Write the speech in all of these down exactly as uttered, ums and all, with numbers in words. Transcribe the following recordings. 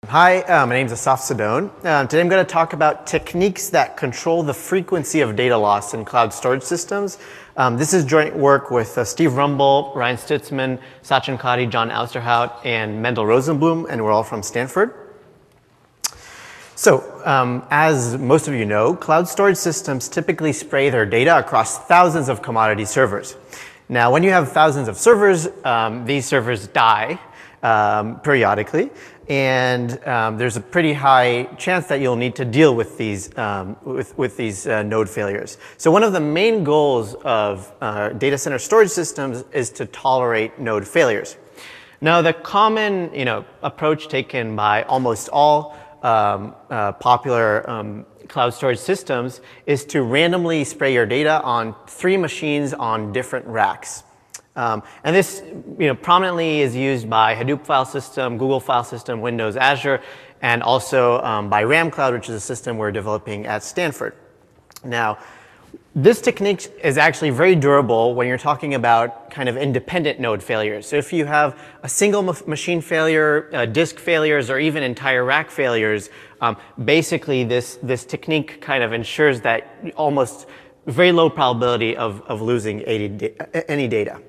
Hi, uh, my name is Asaf Sedone. Uh, today I'm going to talk about techniques that control the frequency of data loss in cloud storage systems. Um, this is joint work with uh, Steve Rumble, Ryan Stutzman, Sachin Kadi, John Ousterhout, and Mendel Rosenblum, and we're all from Stanford. So, um, as most of you know, cloud storage systems typically spray their data across thousands of commodity servers. Now, when you have thousands of servers, um, these servers die um, periodically. And um, there's a pretty high chance that you'll need to deal with these, um, with, with these uh, node failures. So one of the main goals of uh, data center storage systems is to tolerate node failures. Now, the common you know, approach taken by almost all um, uh, popular um, cloud storage systems is to randomly spray your data on three machines on different racks. Um, and this you know, prominently is used by Hadoop file system, Google file system, Windows, Azure, and also um, by RamCloud, which is a system we're developing at Stanford. Now, this technique is actually very durable when you're talking about kind of independent node failures. So if you have a single ma machine failure, uh, disk failures, or even entire rack failures, um, basically this, this technique kind of ensures that almost very low probability of, of losing any data.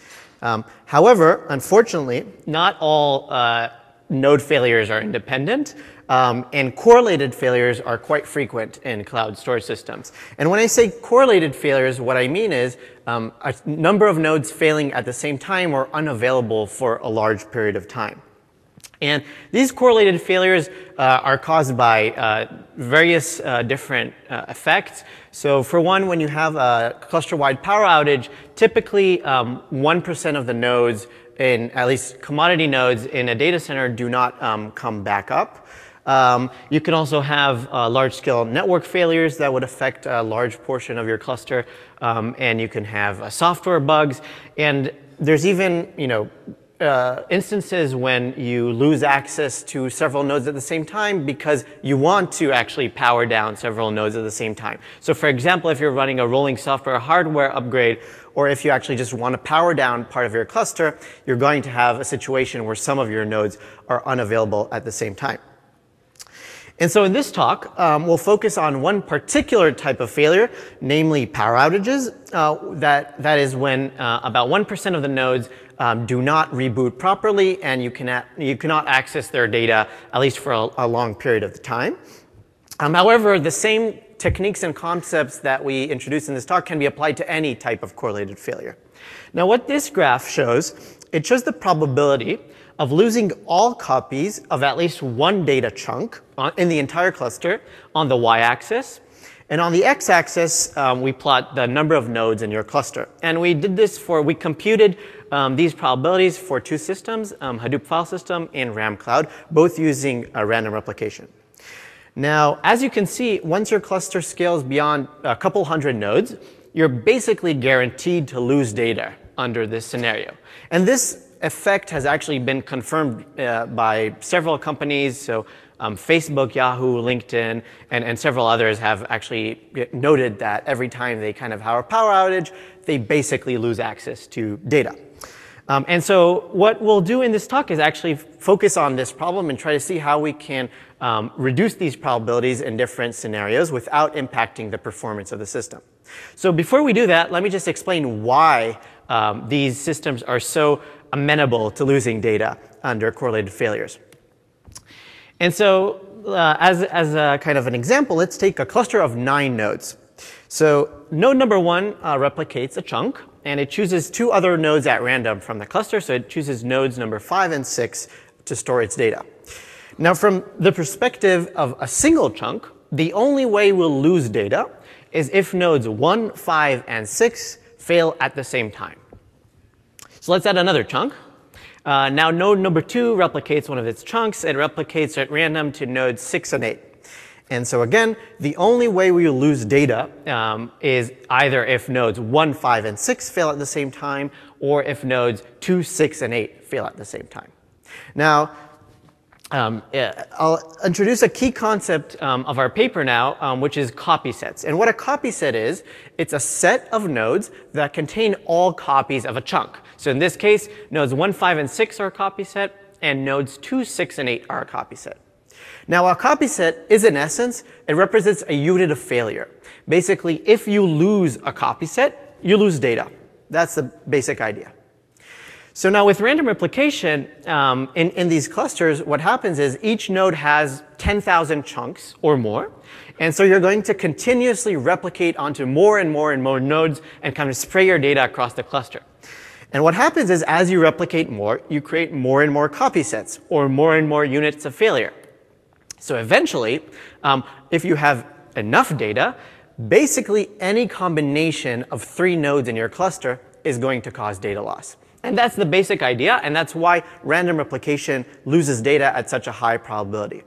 Um, however, unfortunately, not all uh, node failures are independent, um, and correlated failures are quite frequent in cloud storage systems. And when I say correlated failures, what I mean is um, a number of nodes failing at the same time or unavailable for a large period of time. And these correlated failures uh, are caused by uh, various uh, different uh, effects. So for one, when you have a cluster-wide power outage, typically um, one percent of the nodes, in at least commodity nodes in a data center, do not um, come back up. Um, you can also have uh, large-scale network failures that would affect a large portion of your cluster, um, and you can have uh, software bugs. And there's even, you know, Uh, instances when you lose access to several nodes at the same time because you want to actually power down several nodes at the same time. So for example, if you're running a rolling software hardware upgrade, or if you actually just want to power down part of your cluster, you're going to have a situation where some of your nodes are unavailable at the same time. And so in this talk, um, we'll focus on one particular type of failure, namely power outages. Uh, that, that is when uh, about one percent of the nodes um, do not reboot properly, and you cannot, you cannot access their data, at least for a, a long period of time. Um, however, the same techniques and concepts that we introduced in this talk can be applied to any type of correlated failure. Now, what this graph shows, it shows the probability of losing all copies of at least one data chunk on, in the entire cluster on the y-axis. And on the x-axis, um, we plot the number of nodes in your cluster. And we did this for, we computed um, these probabilities for two systems, um, Hadoop file system and RamCloud, both using a random replication. Now, as you can see, once your cluster scales beyond a couple hundred nodes, you're basically guaranteed to lose data under this scenario. And this effect has actually been confirmed uh, by several companies. So um, Facebook, Yahoo, LinkedIn, and, and several others have actually noted that every time they kind of have a power outage, they basically lose access to data. Um, and so what we'll do in this talk is actually focus on this problem and try to see how we can um, reduce these probabilities in different scenarios without impacting the performance of the system. So before we do that, let me just explain why um, these systems are so amenable to losing data under correlated failures. And so uh, as, as a kind of an example, let's take a cluster of nine nodes. So node number one uh, replicates a chunk, and it chooses two other nodes at random from the cluster. So it chooses nodes number five and six to store its data. Now, from the perspective of a single chunk, the only way we'll lose data is if nodes one, five, and six fail at the same time. So let's add another chunk. Uh, now node number two replicates one of its chunks. It replicates at random to nodes six and eight. And so again, the only way we will lose data um, is either if nodes one, five, and six fail at the same time, or if nodes two, six, and eight fail at the same time. Now, Um, I'll introduce a key concept um, of our paper now, um, which is copy sets. And what a copy set is, it's a set of nodes that contain all copies of a chunk. So in this case, nodes one, five, and six are a copy set, and nodes two, six, and eight are a copy set. Now, a copy set is, in essence, it represents a unit of failure. Basically, if you lose a copy set, you lose data. That's the basic idea. So now with random replication, um, in, in these clusters, what happens is each node has ten thousand chunks or more. And so you're going to continuously replicate onto more and more and more nodes and kind of spray your data across the cluster. And what happens is as you replicate more, you create more and more copy sets or more and more units of failure. So eventually, um, if you have enough data, basically any combination of three nodes in your cluster is going to cause data loss. And that's the basic idea, and that's why random replication loses data at such a high probability.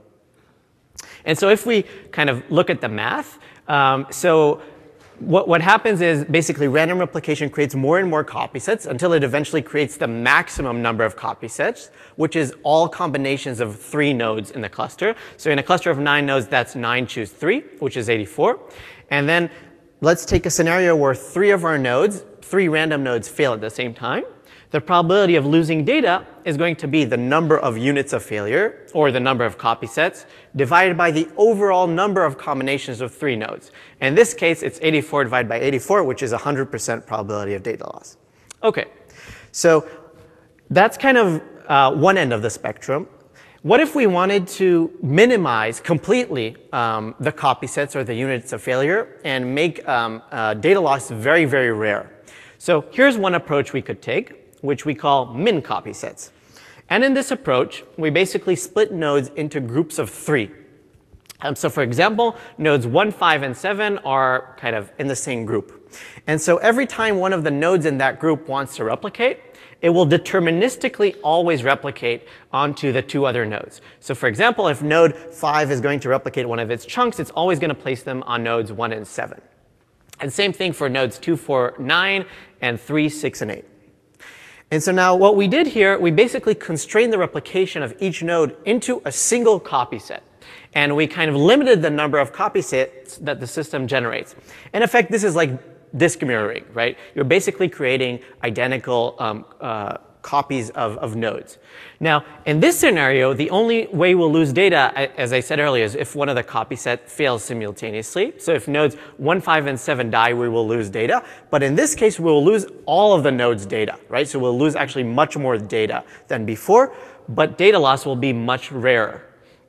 And so if we kind of look at the math, um, so what, what happens is basically random replication creates more and more copy sets until it eventually creates the maximum number of copy sets, which is all combinations of three nodes in the cluster. So in a cluster of nine nodes, that's nine choose three, which is eighty-four. And then let's take a scenario where three of our nodes, three random nodes fail at the same time. The probability of losing data is going to be the number of units of failure, or the number of copy sets, divided by the overall number of combinations of three nodes. In this case, it's eighty-four divided by eighty-four, which is one hundred percent probability of data loss. OK, so that's kind of uh, one end of the spectrum. What if we wanted to minimize completely um, the copy sets or the units of failure and make um, uh, data loss very, very rare? So here's one approach we could take, which we call min copy sets. And in this approach, we basically split nodes into groups of three. Um, so for example, nodes one, five, and seven are kind of in the same group. And so every time one of the nodes in that group wants to replicate, it will deterministically always replicate onto the two other nodes. So for example, if node five is going to replicate one of its chunks, it's always going to place them on nodes one and seven. And same thing for nodes two, four, nine, and three, six, and eight. And so now what we did here, we basically constrained the replication of each node into a single copy set. And we kind of limited the number of copy sets that the system generates. In effect, this is like disk mirroring, right? You're basically creating identical um, uh, copies of, of nodes. Now, in this scenario, the only way we'll lose data, as I said earlier, is if one of the copy set fails simultaneously. So if nodes one, five, and seven die, we will lose data. But in this case, we will lose all of the nodes' data, right? So we'll lose actually much more data than before, but data loss will be much rarer.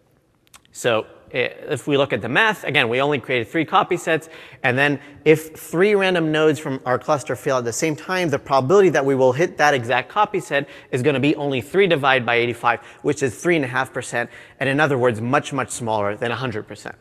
So if we look at the math, again, we only created three copy sets. And then if three random nodes from our cluster fail at the same time, the probability that we will hit that exact copy set is going to be only three divided by eighty-five, which is three point five percent. And in other words, much, much smaller than one hundred percent.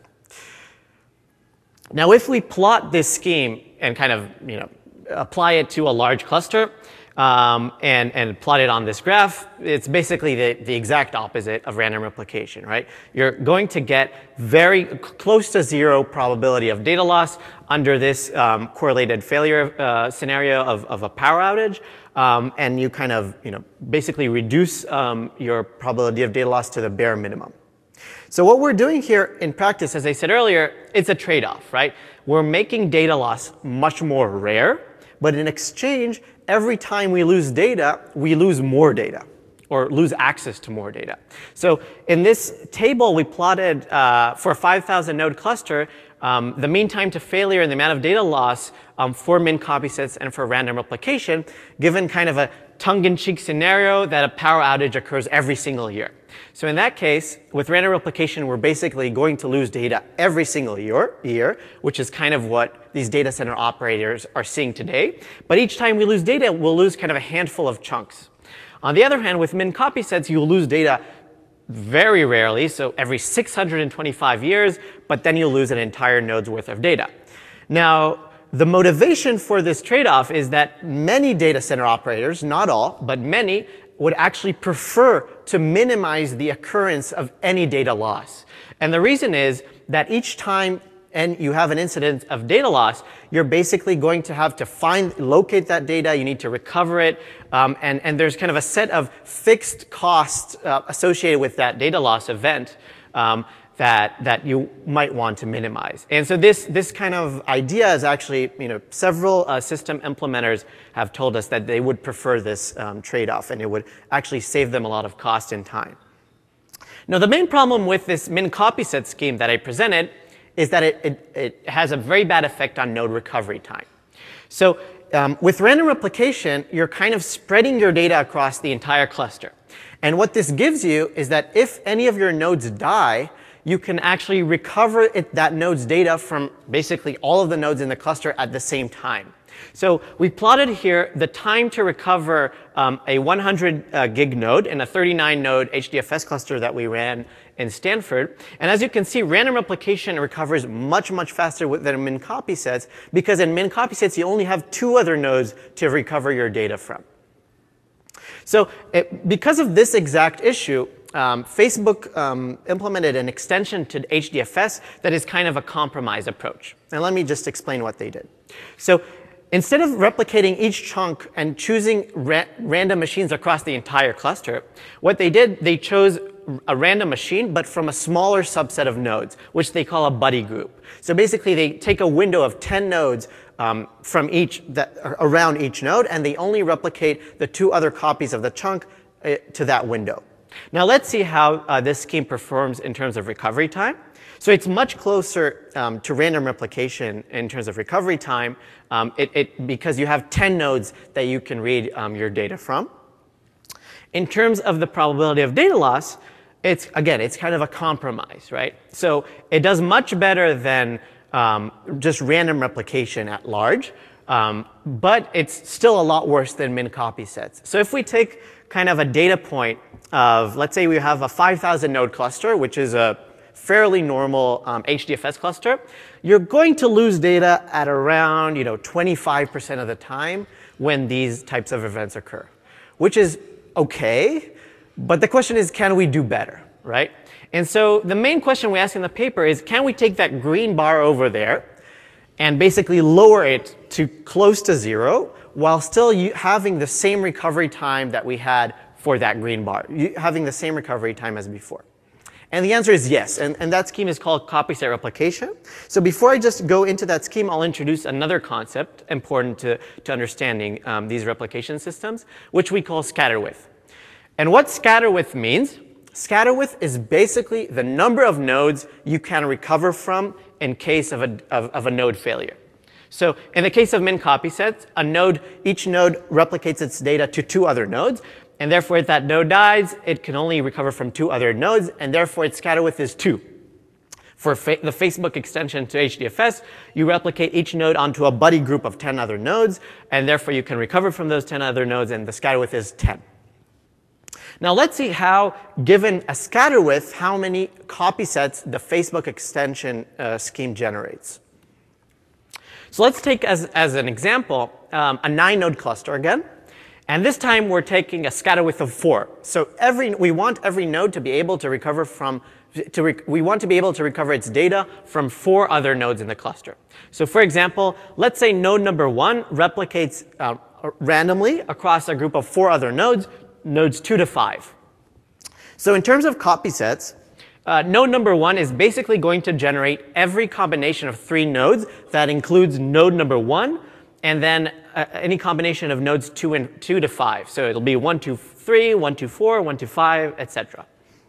Now, if we plot this scheme and kind of, you know, apply it to a large cluster, Um, and, and plot it on this graph, it's basically the, the exact opposite of random replication, right? You're going to get very close to zero probability of data loss under this um, correlated failure uh, scenario of, of a power outage. Um, and you kind of, you know, basically reduce um, your probability of data loss to the bare minimum. So what we're doing here in practice, as I said earlier, it's a trade-off, right? We're making data loss much more rare, but in exchange, every time we lose data, we lose more data, or lose access to more data. So in this table, we plotted uh, for a five thousand node cluster, um, the mean time to failure and the amount of data loss um, for min copy sets and for random replication, given kind of a tongue-in-cheek scenario that a power outage occurs every single year. So in that case, with random replication, we're basically going to lose data every single year, year, which is kind of what these data center operators are seeing today. But each time we lose data, we'll lose kind of a handful of chunks. On the other hand, with min copy sets, you'll lose data very rarely, so every six hundred twenty-five years, but then you'll lose an entire node's worth of data. Now, the motivation for this trade-off is that many data center operators, not all, but many, would actually prefer to minimize the occurrence of any data loss. And the reason is that each time and you have an incident of data loss, you're basically going to have to find, locate that data, you need to recover it, um, and, and there's kind of a set of fixed costs uh, associated with that data loss event um, that, that you might want to minimize. And so this, this kind of idea is actually, you know, several uh, system implementers have told us that they would prefer this um, trade-off, and it would actually save them a lot of cost and time. Now, the main problem with this min copy set scheme that I presented is that it, it, it has a very bad effect on node recovery time. So um, with random replication, you're kind of spreading your data across the entire cluster. And what this gives you is that if any of your nodes die, you can actually recover it, that node's data from basically all of the nodes in the cluster at the same time. So we plotted here the time to recover um, a one hundred uh, gig node in a thirty-nine node H D F S cluster that we ran in Stanford. And as you can see, random replication recovers much, much faster than min copy sets, because in min copy sets, you only have two other nodes to recover your data from. So it, because of this exact issue, um, Facebook um, implemented an extension to H D F S that is kind of a compromise approach. And let me just explain what they did. So instead of replicating each chunk and choosing ra random machines across the entire cluster, what they did, they chose a random machine, but from a smaller subset of nodes, which they call a buddy group. So basically, they take a window of ten nodes um, from each that around each node, and they only replicate the two other copies of the chunk uh, to that window. Now let's see how uh, this scheme performs in terms of recovery time. So it's much closer um, to random replication in terms of recovery time, um, it, it, because you have ten nodes that you can read um, your data from. In terms of the probability of data loss, it's, again, it's kind of a compromise, right? So it does much better than um, just random replication at large, um, but it's still a lot worse than min copy sets. So if we take kind of a data point of, let's say we have a five thousand node cluster, which is a fairly normal um, H D F S cluster, you're going to lose data at around, you know, twenty-five percent of the time when these types of events occur, which is okay. But the question is, can we do better, right? And so the main question we ask in the paper is, can we take that green bar over there and basically lower it to close to zero while still having the same recovery time that we had for that green bar, having the same recovery time as before? And the answer is yes, and, and that scheme is called copy set replication. So before I just go into that scheme, I'll introduce another concept important to, to understanding um, these replication systems, which we call scatter width. And what scatter width means, scatter width is basically the number of nodes you can recover from in case of a, of, of a node failure. So in the case of min copy sets, a node, each node replicates its data to two other nodes, and therefore if that node dies, it can only recover from two other nodes, and therefore its scatter width is two. For fa the Facebook extension to H D F S, you replicate each node onto a buddy group of ten other nodes, and therefore you can recover from those ten other nodes, and the scatter width is ten. Now let's see how, given a scatter width, how many copy sets the Facebook extension uh, scheme generates. So let's take as, as an example um, a nine node cluster again. And this time we're taking a scatter width of four. So every, we want every node to be able to recover from, to rec we want to be able to recover its data from four other nodes in the cluster. So for example, let's say node number one replicates uh, randomly across a group of four other nodes, nodes two to five. So in terms of copy sets, uh, node number one is basically going to generate every combination of three nodes that includes node number one, and then uh, any combination of nodes two and two to five. So it'll be one, two, three, one, two, four, one, two, five, et cetera.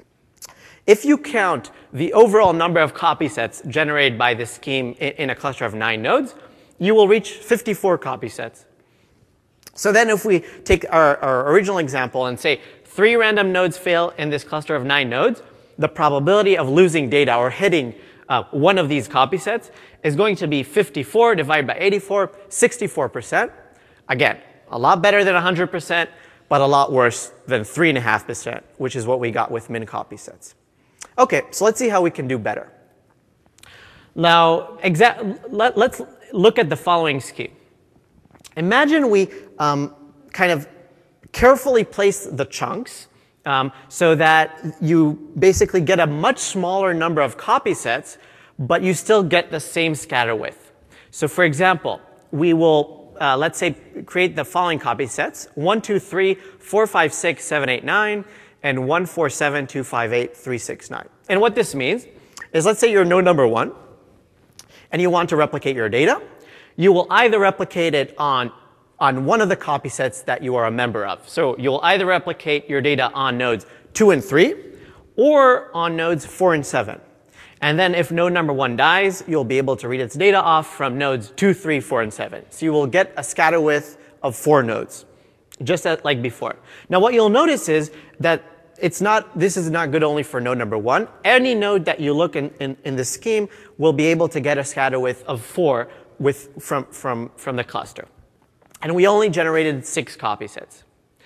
If you count the overall number of copy sets generated by this scheme in, in a cluster of nine nodes, you will reach fifty-four copy sets. So then if we take our, our original example and say three random nodes fail in this cluster of nine nodes, the probability of losing data or hitting uh, one of these copy sets is going to be fifty-four divided by eighty-four, sixty-four percent. Again, a lot better than one hundred percent, but a lot worse than three point five percent, which is what we got with min copy sets. Okay, so let's see how we can do better. Now, let, let's look at the following scheme. Imagine we um, kind of carefully place the chunks um, so that you basically get a much smaller number of copy sets, but you still get the same scatter width. So for example, we will, uh, let's say, create the following copy sets, one, two, three, four, five, six, seven, eight, nine, and one, four, seven, two, five, eight, three, six, nine. And what this means is, let's say you're node number one, and you want to replicate your data. You will either replicate it on, on one of the copy sets that you are a member of. So you'll either replicate your data on nodes two and three, or on nodes four and seven. And then if node number one dies, you'll be able to read its data off from nodes two, three, four, and seven. So you will get a scatter width of four nodes, just as, like before. Now what you'll notice is that it's not, this is not good only for node number one. Any node that you look in, in, in the scheme will be able to get a scatter width of four with, from, from, from the cluster. And we only generated six copy sets.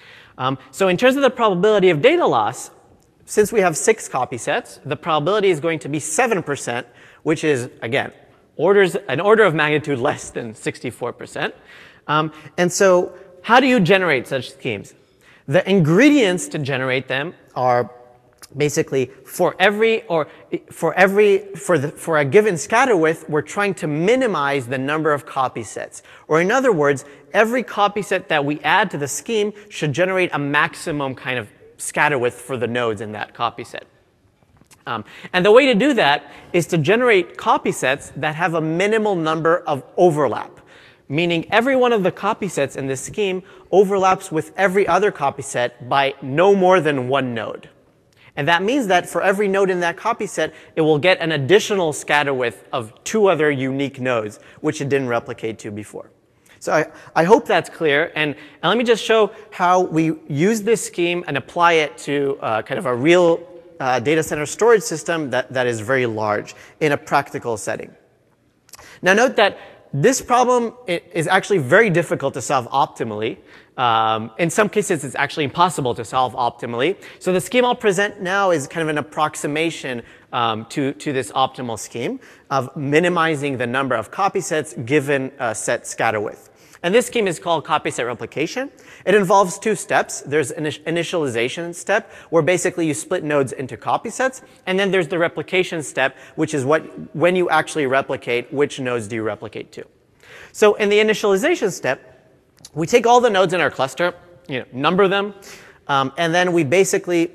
Um, so in terms of the probability of data loss, since we have six copy sets, the probability is going to be seven percent, which is, again, orders, an order of magnitude less than sixty-four percent. Um, and so how do you generate such schemes? The ingredients to generate them are basically for every, or for every, for the, for a given scatter width, we're trying to minimize the number of copy sets. Or in other words, every copy set that we add to the scheme should generate a maximum kind of scatter width for the nodes in that copy set. Um, and the way to do that is to generate copy sets that have a minimal number of overlap, meaning every one of the copy sets in this scheme overlaps with every other copy set by no more than one node. And that means that for every node in that copy set, it will get an additional scatter width of two other unique nodes, which it didn't replicate to before. So I, I hope that's clear. And, and let me just show how we use this scheme and apply it to uh, kind of a real uh, data center storage system that, that is very large in a practical setting. Now note that this problem is actually very difficult to solve optimally. Um, in some cases, it's actually impossible to solve optimally. So the scheme I'll present now is kind of an approximation um, to, to this optimal scheme of minimizing the number of copy sets given a set scatter width. And this scheme is called copy set replication. It involves two steps. There's an initialization step, where basically you split nodes into copy sets. And then there's the replication step, which is what, when you actually replicate, which nodes do you replicate to. So in the initialization step, we take all the nodes in our cluster, you know, number them, um, and then we basically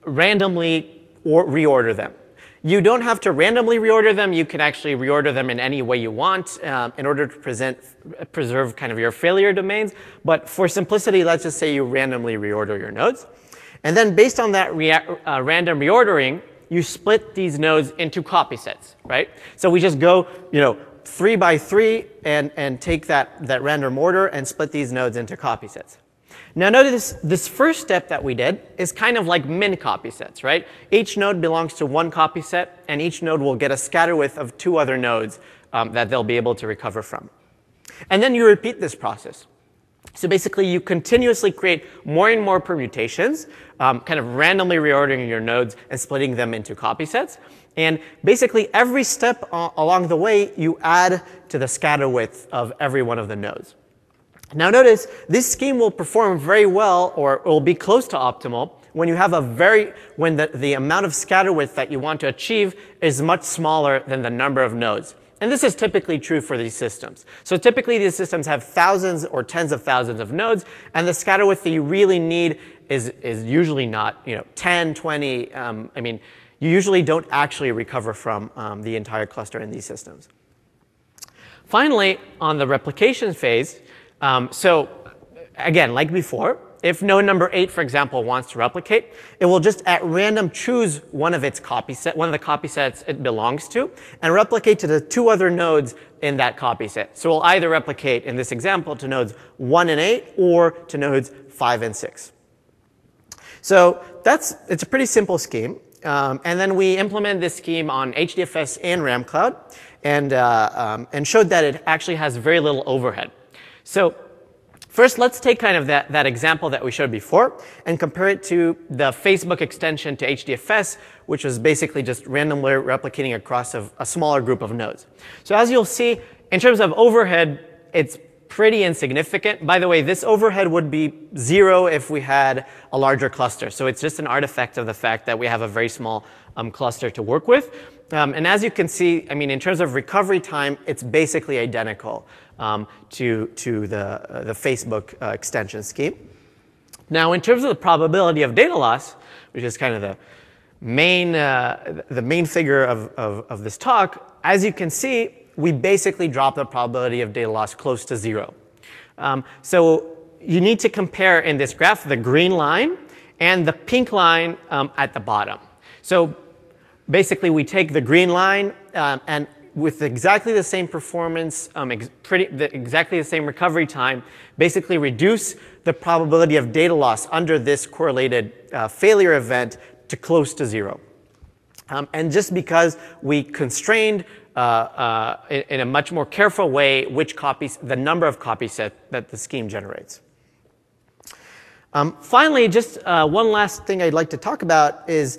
randomly or reorder them. You don't have to randomly reorder them. You can actually reorder them in any way you want um, in order to present, preserve kind of your failure domains. But for simplicity, let's just say you randomly reorder your nodes. And then based on that rea uh, random reordering, you split these nodes into copy sets, right? So we just go, you know, three by three and, and take that, that random order and split these nodes into copy sets. Now notice this first step that we did is kind of like min copy sets, right? Each node belongs to one copy set, and each node will get a scatter width of two other nodes um, that they'll be able to recover from. And then you repeat this process. So basically, you continuously create more and more permutations, um, kind of randomly reordering your nodes and splitting them into copy sets. And basically, every step uh, along the way, you add to the scatter width of every one of the nodes. Now notice, this scheme will perform very well, or it will be close to optimal, when you have a very, when the, the amount of scatter width that you want to achieve is much smaller than the number of nodes. And this is typically true for these systems. So typically these systems have thousands or tens of thousands of nodes, and the scatter width that you really need is, is usually not, you know, ten, twenty, um, I mean, you usually don't actually recover from um, the entire cluster in these systems. Finally, on the replication phase, Um, so again, like before, if node number eight, for example, wants to replicate, it will just at random choose one of its copy set, one of the copy sets it belongs to, and replicate to the two other nodes in that copy set. So we'll either replicate, in this example, to nodes one and eight, or to nodes five and six. So that's, it's a pretty simple scheme. Um, and then we implement this scheme on H D F S and RamCloud, and, uh, um, and showed that it actually has very little overhead. So first, let's take kind of that, that example that we showed before and compare it to the Facebook extension to H D F S, which was basically just randomly replicating across a, a smaller group of nodes. So as you'll see, in terms of overhead, it's pretty insignificant. By the way, this overhead would be zero if we had a larger cluster. So it's just an artifact of the fact that we have a very small um, cluster to work with. Um, and as you can see, I mean, in terms of recovery time, it's basically identical um, to, to the, uh, the Facebook uh, extension scheme. Now, in terms of the probability of data loss, which is kind of the main, uh, the main figure of, of, of this talk, as you can see, we basically drop the probability of data loss close to zero. Um, so you need to compare in this graph the green line and the pink line um, at the bottom. So basically, we take the green line um, and with exactly the same performance, um, ex pretty, the, exactly the same recovery time, basically reduce the probability of data loss under this correlated uh, failure event to close to zero. Um, and just because we constrained uh, uh, in, in a much more careful way which copies, the number of copy set that the scheme generates. Um, finally, just uh, one last thing I'd like to talk about is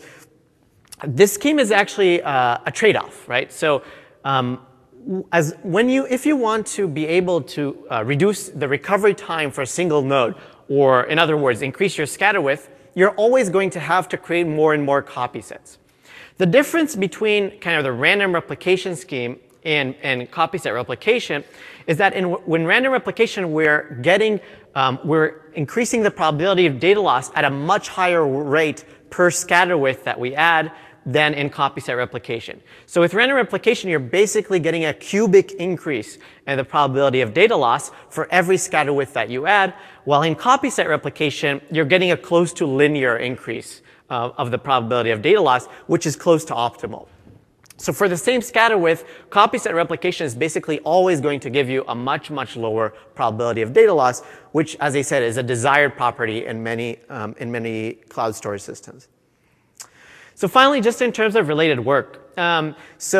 this scheme is actually uh, a trade-off, right? So um, as when you, if you want to be able to uh, reduce the recovery time for a single node, or in other words, increase your scatter width, you're always going to have to create more and more copy sets. The difference between kind of the random replication scheme and, and copy set replication is that in, when random replication, we're getting, um, we're increasing the probability of data loss at a much higher rate per scatter width that we add than in copy set replication. So with random replication, you're basically getting a cubic increase in the probability of data loss for every scatter width that you add, while in copy set replication, you're getting a close to linear increase uh, of the probability of data loss, which is close to optimal. So for the same scatter width, copy set replication is basically always going to give you a much, much lower probability of data loss, which, as I said, is a desired property in many, um, in many cloud storage systems. So finally, just in terms of related work, um,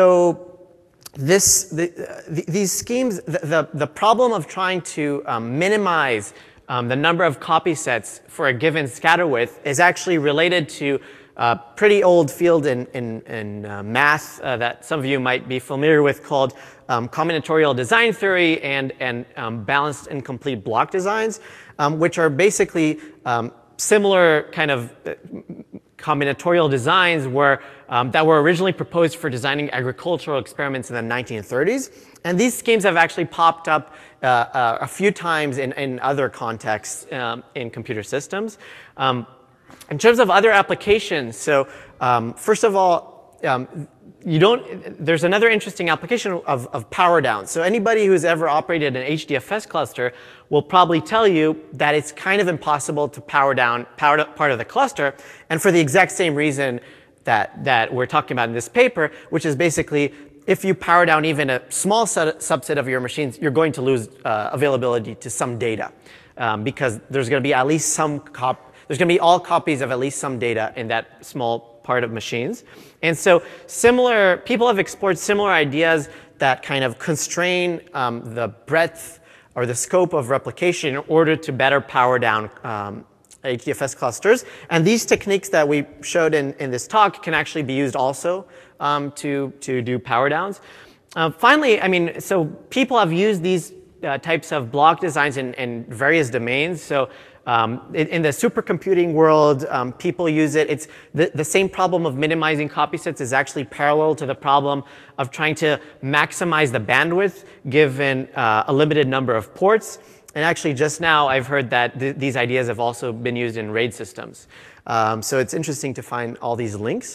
so this, the, uh, the, these schemes, the, the, the problem of trying to um, minimize um, the number of copy sets for a given scatter width is actually related to a pretty old field in, in, in uh, math uh, that some of you might be familiar with called um, combinatorial design theory and, and um, balanced incomplete block designs, um, which are basically um, similar kind of uh, combinatorial designs were, um, that were originally proposed for designing agricultural experiments in the nineteen thirties. And these schemes have actually popped up uh, uh, a few times in, in other contexts um, in computer systems. Um, in terms of other applications, so um, first of all, um, you don't, there's another interesting application of, of power down. So anybody who's ever operated an H D F S cluster will probably tell you that it's kind of impossible to power down power part of the cluster, and for the exact same reason that, that we're talking about in this paper, which is basically if you power down even a small set, subset of your machines, you're going to lose uh, availability to some data um, because there's going to be at least some cop, there's going to be all copies of at least some data in that small part of machines. And so similar, people have explored similar ideas that kind of constrain um, the breadth or the scope of replication in order to better power down um, H D F S clusters. And these techniques that we showed in, in this talk can actually be used also um, to, to do power downs. Uh, finally, I mean, so people have used these uh, types of block designs in, in various domains. So Um, in, in the supercomputing world, um, people use it. It's the, the same problem of minimizing copy sets is actually parallel to the problem of trying to maximize the bandwidth given uh, a limited number of ports. And actually, just now, I've heard that th these ideas have also been used in RAID systems. Um, so it's interesting to find all these links.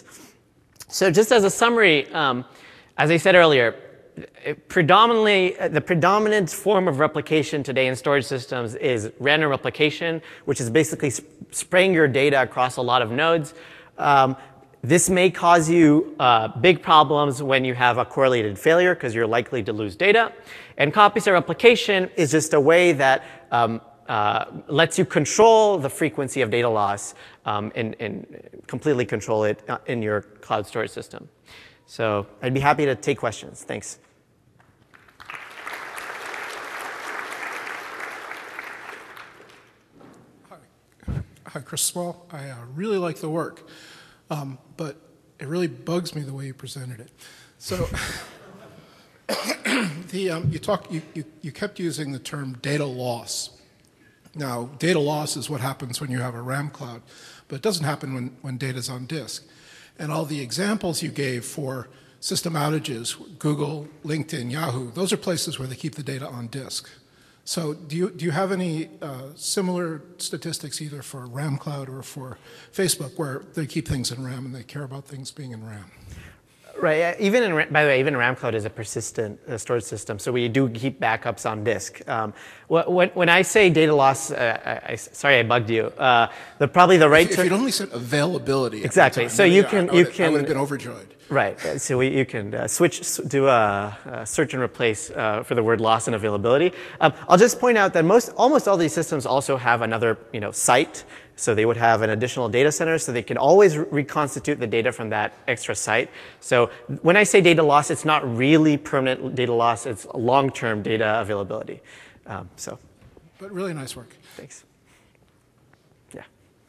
So just as a summary, um, as I said earlier, It predominantly, the predominant form of replication today in storage systems is random replication, which is basically sp spraying your data across a lot of nodes. Um, this may cause you uh, big problems when you have a correlated failure because you're likely to lose data. And copy set replication is just a way that um, uh, lets you control the frequency of data loss um, and, and completely control it in your cloud storage system. So I'd be happy to take questions. Thanks. Hi, Chris Swell. I uh, really like the work, um, but it really bugs me the way you presented it. So, the um, you talk you, you you kept using the term data loss. Now, data loss is what happens when you have a RAM cloud, but it doesn't happen when when data's on disk. And all the examples you gave for system outages, Google, LinkedIn, Yahoo, those are places where they keep the data on disk. So do you, do you have any uh, similar statistics either for RAM cloud or for Facebook where they keep things in RAM and they care about things being in RAM? Right. Yeah, even in, by the way, even RamCloud is a persistent uh, storage system, so we do keep backups on disk. Um, when, when I say data loss, uh, I, I, sorry I bugged you. Uh, the probably the right. If, if you'd only said availability. Exactly. Time, so then, you yeah, can I you would, can. I would have been overjoyed. Right. So we, you can uh, switch, do a, a search and replace uh, for the word loss and availability. Um, I'll just point out that most, almost all these systems also have another, you know, site. So they would have an additional data center, so they can always re reconstitute the data from that extra site. So when I say data loss, it's not really permanent data loss; it's long-term data availability. Um, so. But really nice work. Thanks. Yeah.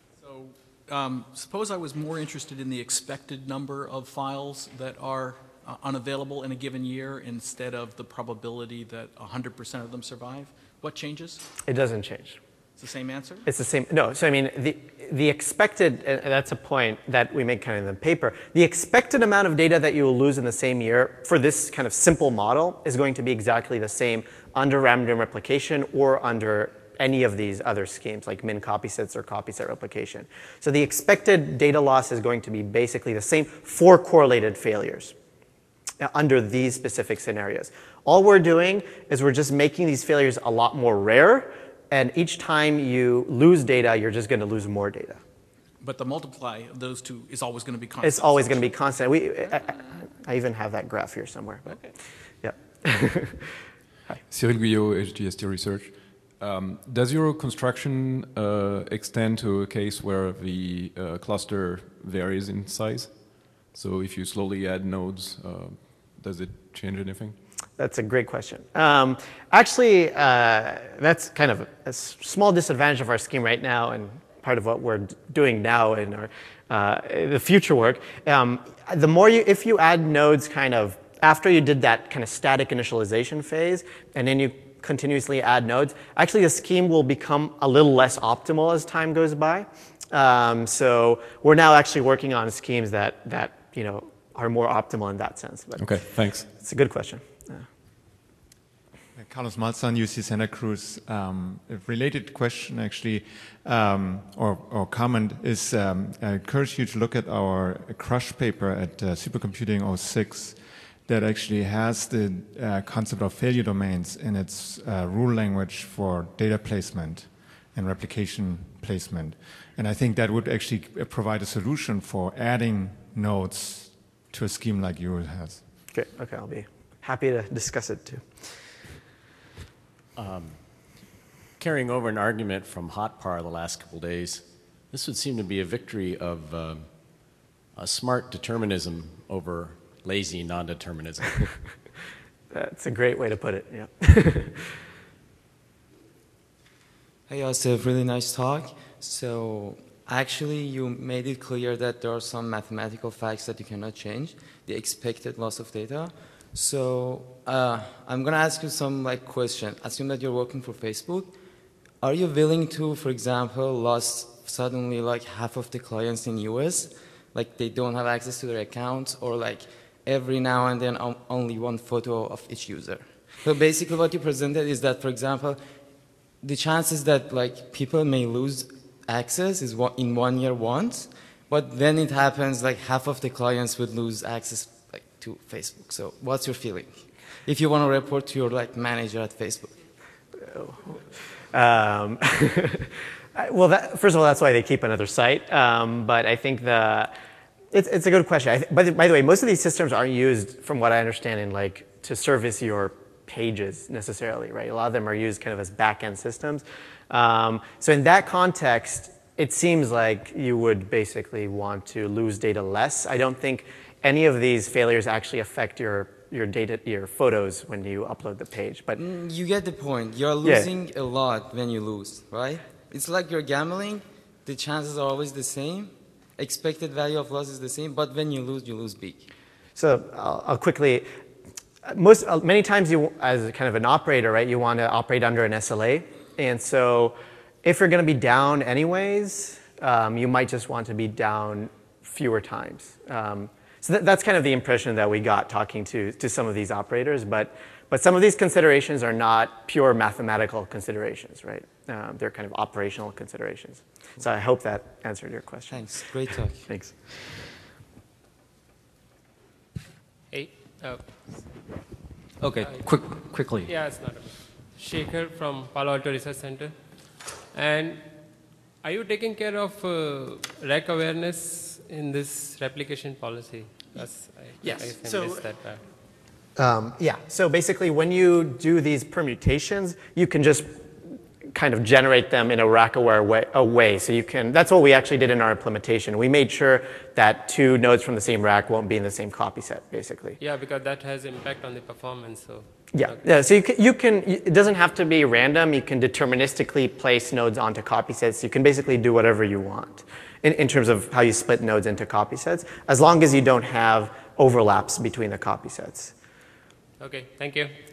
So um, suppose I was more interested in the expected number of files that are uh, unavailable in a given year instead of the probability that one hundred percent of them survive. What changes? It doesn't change. It's the same answer? It's the same. No, so I mean, the, the expected, and that's a point that we make kind of in the paper, the expected amount of data that you will lose in the same year for this kind of simple model is going to be exactly the same under random replication or under any of these other schemes like min copy sets or copy set replication. So the expected data loss is going to be basically the same for correlated failures under these specific scenarios. All we're doing is we're just making these failures a lot more rare. And each time you lose data, you're just going to lose more data. But the multiply of those two is always going to be constant. It's always going to be constant. We, I, I even have that graph here somewhere. But okay. Yeah. Hi. Cyril Guyot, H G S T Research. Um, does your construction uh, extend to a case where the uh, cluster varies in size? So if you slowly add nodes, uh, does it change anything? That's a great question. Um, actually, uh, that's kind of a, a small disadvantage of our scheme right now, and part of what we're doing now in our uh, the future work. Um, the more you, if you add nodes, kind of after you did that kind of static initialization phase, and then you continuously add nodes, actually the scheme will become a little less optimal as time goes by. Um, so we're now actually working on schemes that that you know are more optimal in that sense. But okay, thanks. It's a good question. Yeah. Carlos Malzahn, U C Santa Cruz. Um, a related question, actually, um, or, or comment is, um, I encourage you to look at our Crush paper at uh, Supercomputing oh six that actually has the uh, concept of failure domains in its uh, rule language for data placement and replication placement. And I think that would actually provide a solution for adding nodes to a scheme like yours has. Okay, okay, I'll be happy to discuss it too. Um, carrying over an argument from Hotpar the last couple days, this would seem to be a victory of um, a smart determinism over lazy non-determinism. That's a great way to put it, yeah. Hey, Yosef, really nice talk. So actually, you made it clear that there are some mathematical facts that you cannot change, the expected loss of data. So uh, I'm going to ask you some like question. Assume that you're working for Facebook. Are you willing to, for example, lose suddenly like half of the clients in U S? Like they don't have access to their accounts, or like every now and then um, only one photo of each user? So basically what you presented is that, for example, the chances that like people may lose access is one, in one year once, but then it happens like half of the clients would lose access like to Facebook. So what's your feeling if you want to report to your like manager at Facebook? Um, well, that, first of all, that's why they keep another site. Um, but I think the it's, it's a good question. I th by, the, by the way, most of these systems aren't used, from what I understand, in like to service your pages necessarily, right? A lot of them are used kind of as back-end systems. Um, so in that context, it seems like you would basically want to lose data less. I don't think any of these failures actually affect your your data, your photos when you upload the page. But mm, you get the point. You're losing yeah. a lot when you lose, right? It's like you're gambling. The chances are always the same. Expected value of loss is the same, but when you lose, you lose big. So I'll, I'll quickly. Most many times, you as kind of an operator, right? You want to operate under an S L A, and so if you're going to be down anyways, um, you might just want to be down fewer times. Um, so that, that's kind of the impression that we got talking to to some of these operators. But but some of these considerations are not pure mathematical considerations, right? Um, they're kind of operational considerations. So I hope that answered your question. Thanks. Great talk. Thanks. Hey. Uh, Okay, uh, quick, quickly. Yeah, it's not a Shekhar from Palo Alto Research Center. And are you taking care of uh, R E C awareness in this replication policy? That's, I, Yes. I guess I So- missed that part. Um, yeah, so basically when you do these permutations, you can just kind of generate them in a rack-aware way, a way. So you can, that's what we actually did in our implementation. We made sure that two nodes from the same rack won't be in the same copy set, basically. Yeah, because that has impact on the performance. So Yeah, okay. yeah. So you can, you can, it doesn't have to be random. You can deterministically place nodes onto copy sets. You can basically do whatever you want in, in terms of how you split nodes into copy sets, as long as you don't have overlaps between the copy sets. Okay, thank you.